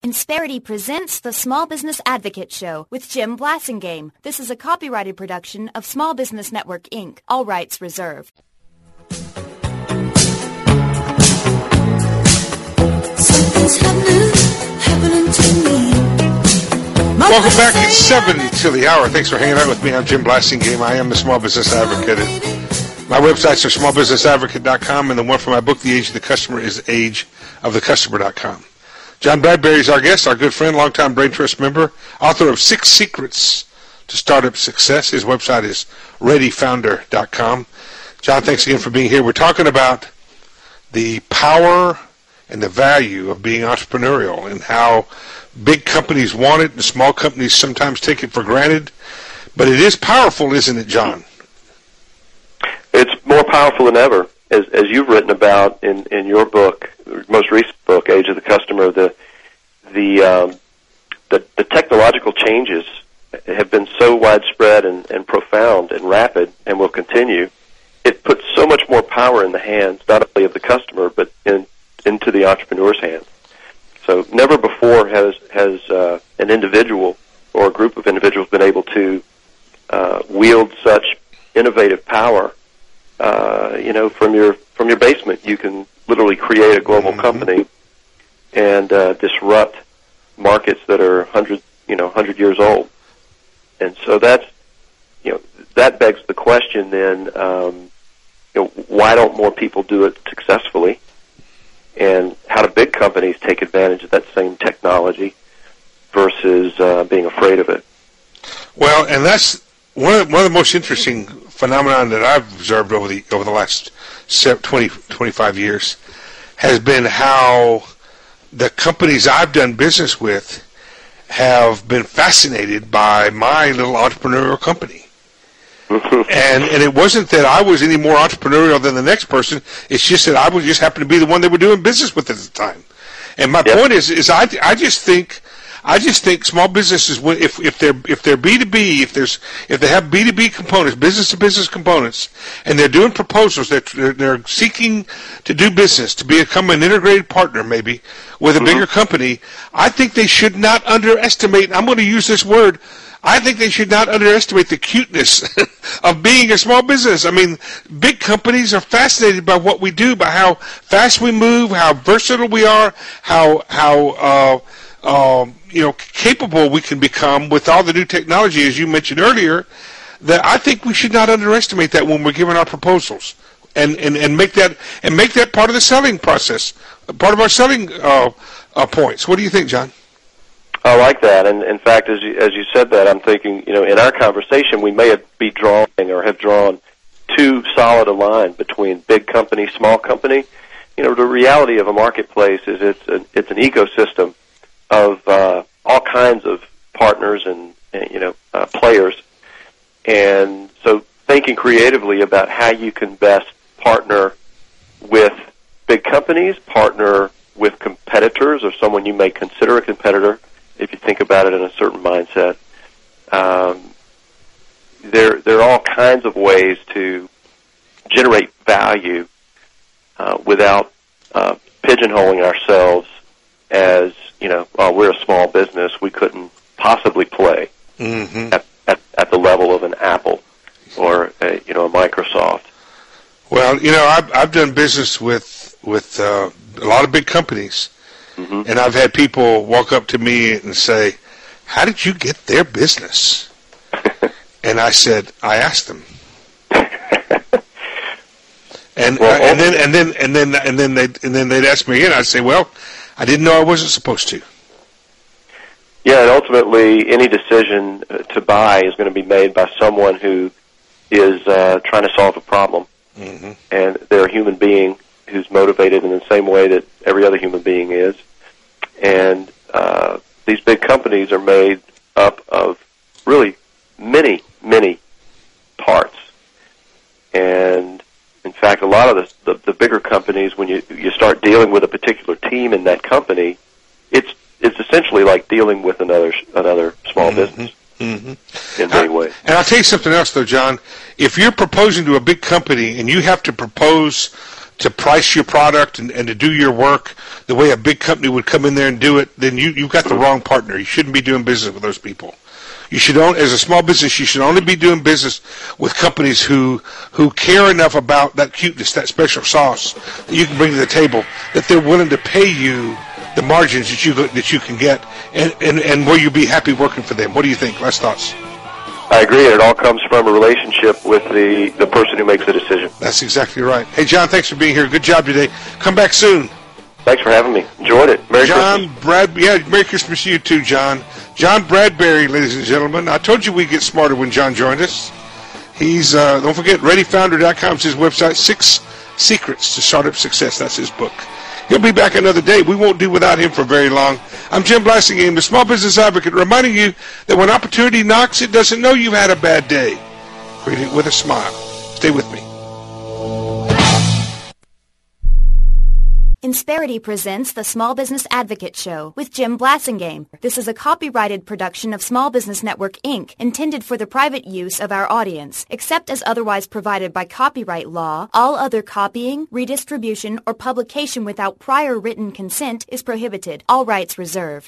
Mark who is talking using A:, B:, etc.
A: Insperity presents the Small Business Advocate Show with Jim Blasingame. This is a copyrighted production of Small Business Network, Inc. All rights reserved.
B: Something's happening to me.
C: Welcome back. It's 7 to the hour. Thanks for hanging out with me. I'm Jim Blasingame. I am the Small Business Advocate. My websites are smallbusinessadvocate.com, and the one for my book, The Age of the Customer, is ageofthecustomer.com. John Bradbury is our guest, our good friend, longtime Brain Trust member, author of 6 Secrets to Startup Success. His website is readyfounder.com. John, thanks again for being here. We're talking about the power and the value of being entrepreneurial and how big companies want it and small companies sometimes take it for granted. But it is powerful, isn't it, John?
D: It's more powerful than ever. As you've written about in your book, most recent book, Age of the Customer, the technological changes have been so widespread and profound and rapid and will continue. It puts so much more power in the hands, not only of the customer, but into the entrepreneur's hands. So never before has an individual or a group of individuals been able to wield such innovative power. From your basement, you can literally create a global company and disrupt markets that are 100 years old. And so that begs the question then, why don't more people do it successfully? And how do big companies take advantage of that same technology versus being afraid of it? Well,
C: and that's one of the most interesting phenomenon that I've observed over the last 25 years has been how the companies I've done business with have been fascinated by my little entrepreneurial company. And it wasn't that I was any more entrepreneurial than the next person. It's just that I was just happened to be the one they were doing business with at the time. And my point is I just think small businesses, if they're B2B, if they have B2B components, business to business components, and they're doing proposals, they're seeking to do business, to become an integrated partner maybe with a bigger company, I think they should not underestimate, I'm going to use this word, I think they should not underestimate the cuteness of being a small business. I mean, big companies are fascinated by what we do, by how fast we move, how versatile we are, how capable we can become with all the new technology, as you mentioned earlier. That I think we should not underestimate that when we're giving our proposals, and make that part of the selling process, part of our selling points. What do you think, John?
D: I like that, and in fact, as you said that, I'm thinking, in our conversation, we may have drawn too solid a line between big company, small company. The reality of a marketplace is it's an ecosystem of all kinds of partners and players, and so thinking creatively about how you can best partner with big companies, partner with competitors, or someone you may consider a competitor if you think about it in a certain mindset. There are all kinds of ways to generate value without pigeonholing ourselves as, we're a small business, we couldn't possibly play at the level of an Apple or a Microsoft.
C: Well, I've done business with a lot of big companies, and I've had people walk up to me and say, "How did you get their business?" And I said, "I asked them." And then they'd ask me again. I'd say, "Well, I didn't know I wasn't supposed to."
D: Yeah, and ultimately, any decision to buy is going to be made by someone who is trying to solve a problem, and they're a human being who's motivated in the same way that every other human being is. And these big companies are made up of really many, many parts. And in fact, a lot of the bigger companies, when you start dealing with a particular team in that company, it's essentially like dealing with another small business in many ways.
C: And I'll tell you something else, though, John. If you're proposing to a big company and you have to propose to price your product and to do your work the way a big company would come in there and do it, then you've got the wrong partner. You shouldn't be doing business with those people. You should as a small business, you should only be doing business with companies who care enough about that cuteness, that special sauce that you can bring to the table, that they're willing to pay you the margins that you can get, and will you be happy working for them? What do you think? Last thoughts.
D: I agree. It all comes from a relationship with the person who makes the decision.
C: That's exactly right. Hey, John, thanks for being here. Good job today. Come back soon.
D: Thanks for having me. Enjoyed it. Merry Christmas.
C: Merry Christmas to you too, John. John Bradbury, ladies and gentlemen. I told you we'd get smarter when John joined us. He's, don't forget, ReadyFounder.com is his website. 6 Secrets to Startup Success. That's his book. He'll be back another day. We won't do without him for very long. I'm Jim Blasingame, the Small Business Advocate, reminding you that when opportunity knocks, it doesn't know you've had a bad day. Greet it with a smile. Stay with me.
A: Insperity presents the Small Business Advocate Show with Jim Blasingame. This is a copyrighted production of Small Business Network, Inc., intended for the private use of our audience. Except as otherwise provided by copyright law, all other copying, redistribution, or publication without prior written consent is prohibited. All rights reserved.